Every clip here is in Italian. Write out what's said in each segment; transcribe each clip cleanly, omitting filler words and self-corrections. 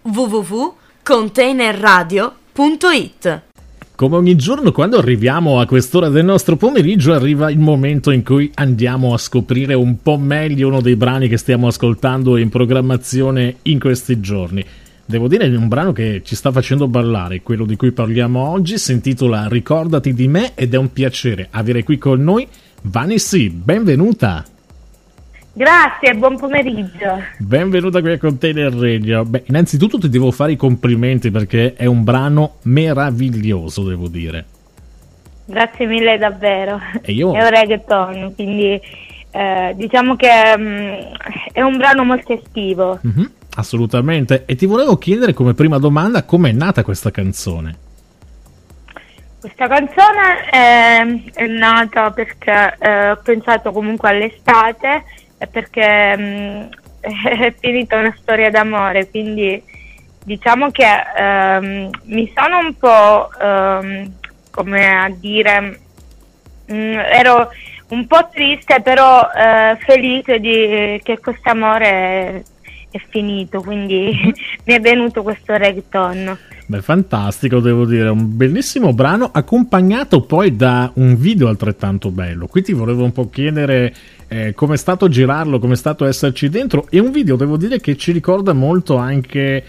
www.containerradio.it. Come ogni giorno, quando arriviamo a quest'ora del nostro pomeriggio, arriva il momento in cui andiamo a scoprire un po' meglio uno dei brani che stiamo ascoltando in programmazione in questi giorni. Devo dire, è un brano che ci sta facendo ballare, quello di cui parliamo oggi, si intitola Ricordati di me ed è un piacere avere qui con noi Vanessa, benvenuta! Grazie, buon pomeriggio. Benvenuta qui a Container Radio. Beh, innanzitutto ti devo fare i complimenti perché è un brano meraviglioso, devo dire. Grazie mille davvero. E io... È un reggaeton, quindi diciamo che è un brano molto estivo. Assolutamente. E ti volevo chiedere come prima domanda come è nata questa canzone. Questa canzone è nata perché ho pensato comunque all'estate e perché è finita una storia d'amore, quindi diciamo che mi sono un po' come a dire ero un po' triste però felice che questo amore è finito, quindi mi è venuto questo reggaeton. Beh, fantastico, devo dire, un bellissimo brano accompagnato poi da un video altrettanto bello. Qui ti volevo un po' chiedere come è stato girarlo, come è stato esserci dentro, e un video, devo dire, che ci ricorda molto anche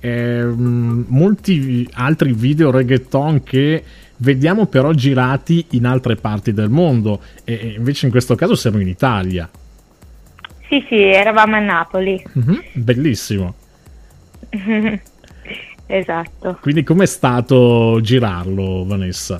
molti altri video reggaeton che vediamo però girati in altre parti del mondo, e invece in questo caso siamo in Italia. Sì, eravamo a Napoli. Bellissimo. Esatto. Quindi com'è stato girarlo, Vanessa?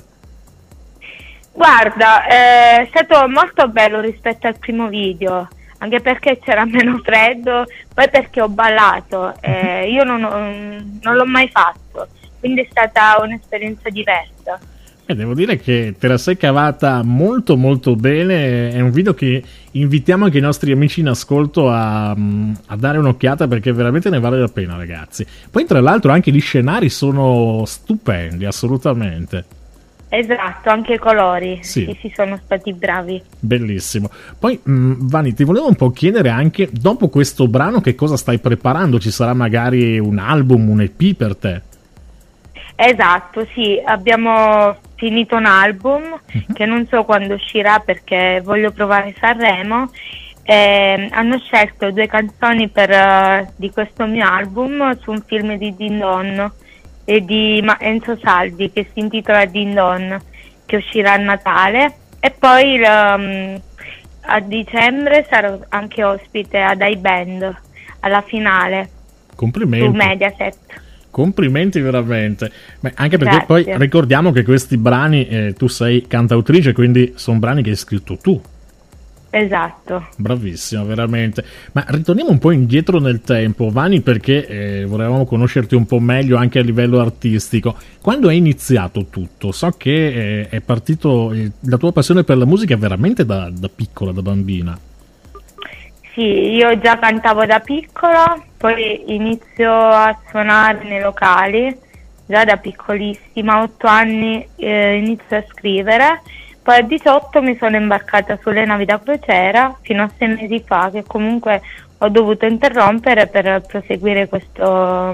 Guarda, è stato molto bello rispetto al primo video, anche perché c'era meno freddo, poi perché ho ballato, io non l'ho mai fatto, quindi è stata un'esperienza diversa. Devo dire che te la sei cavata molto molto bene, è un video che invitiamo anche i nostri amici in ascolto a dare un'occhiata perché veramente ne vale la pena, ragazzi. Poi tra l'altro anche gli scenari sono stupendi, assolutamente. Esatto, anche i colori, sì, sono stati bravi. Bellissimo. Poi Vani, ti volevo un po' chiedere anche, dopo questo brano che cosa stai preparando? Ci sarà magari un album, un EP per te? Esatto, sì, abbiamo finito un album che non so quando uscirà perché voglio provare Sanremo. Hanno scelto 2 canzoni di questo mio album su un film di Din Don e di Enzo Salvi che si intitola Din Don, che uscirà a Natale, e poi a dicembre sarò anche ospite ad iBand alla finale. Complimenti. Su Mediaset. Complimenti veramente. Beh, anche perché Grazie. poi ricordiamo che questi brani tu sei cantautrice, quindi sono brani che hai scritto tu. Esatto. Bravissima, veramente. Ma ritorniamo un po' indietro nel tempo, Vani, perché volevamo conoscerti un po' meglio anche a livello artistico. Quando è iniziato tutto? So che è partito la tua passione per la musica veramente da piccola, da bambina. Sì, io già cantavo da piccola, poi inizio a suonare nei locali, già da piccolissima, a 8 anni inizio a scrivere, poi a 18 mi sono imbarcata sulle navi da crociera, fino a 6 mesi fa, che comunque ho dovuto interrompere per proseguire questo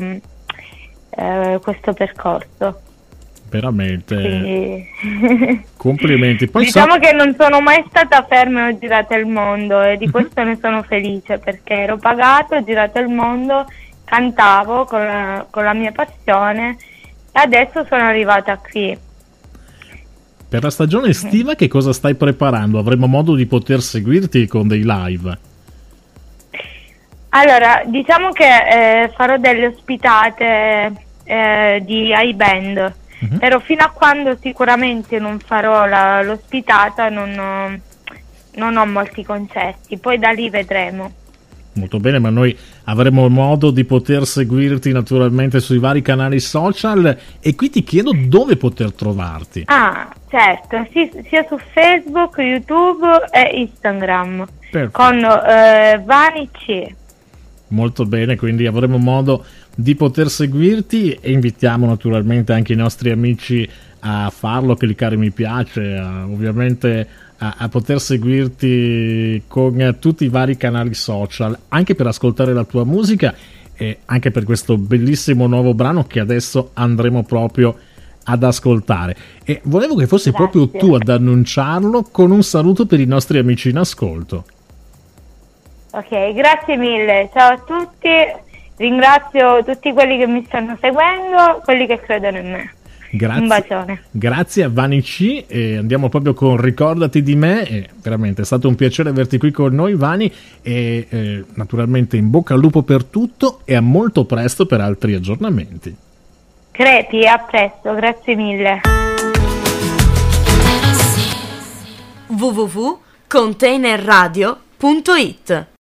percorso. Veramente. Quindi... Complimenti. Poi diciamo che non sono mai stata ferma e ho girato il mondo, e di questo ne sono felice perché ero pagata, ho girato il mondo, cantavo con la mia passione e adesso sono arrivata qui. Per la stagione estiva che cosa stai preparando? Avremo modo di poter seguirti con dei live? Allora, diciamo che farò delle ospitate di iBand. Però fino a quando sicuramente non farò l'ospitata non ho molti concerti, poi da lì vedremo. Molto bene, ma noi avremo modo di poter seguirti naturalmente sui vari canali social, e qui ti chiedo dove poter trovarti. Ah, certo, sì, sia su Facebook, YouTube e Instagram. Perfetto. Con Vani C. Molto bene, quindi avremo modo di poter seguirti e invitiamo naturalmente anche i nostri amici a farlo, a cliccare mi piace, ovviamente a poter seguirti con tutti i vari canali social, anche per ascoltare la tua musica. e anche per questo bellissimo nuovo brano che adesso andremo proprio ad ascoltare. E volevo che fossi proprio tu ad annunciarlo con un saluto per i nostri amici in ascolto. Ok, grazie mille, ciao a tutti, ringrazio tutti quelli che mi stanno seguendo, quelli che credono in me. Grazie. Un bacione. Grazie a Vani C, e andiamo proprio con Ricordati di me, e veramente è stato un piacere averti qui con noi, Vani, e naturalmente in bocca al lupo per tutto e a molto presto per altri aggiornamenti. Crepi, a presto, grazie mille. www.containerradio.it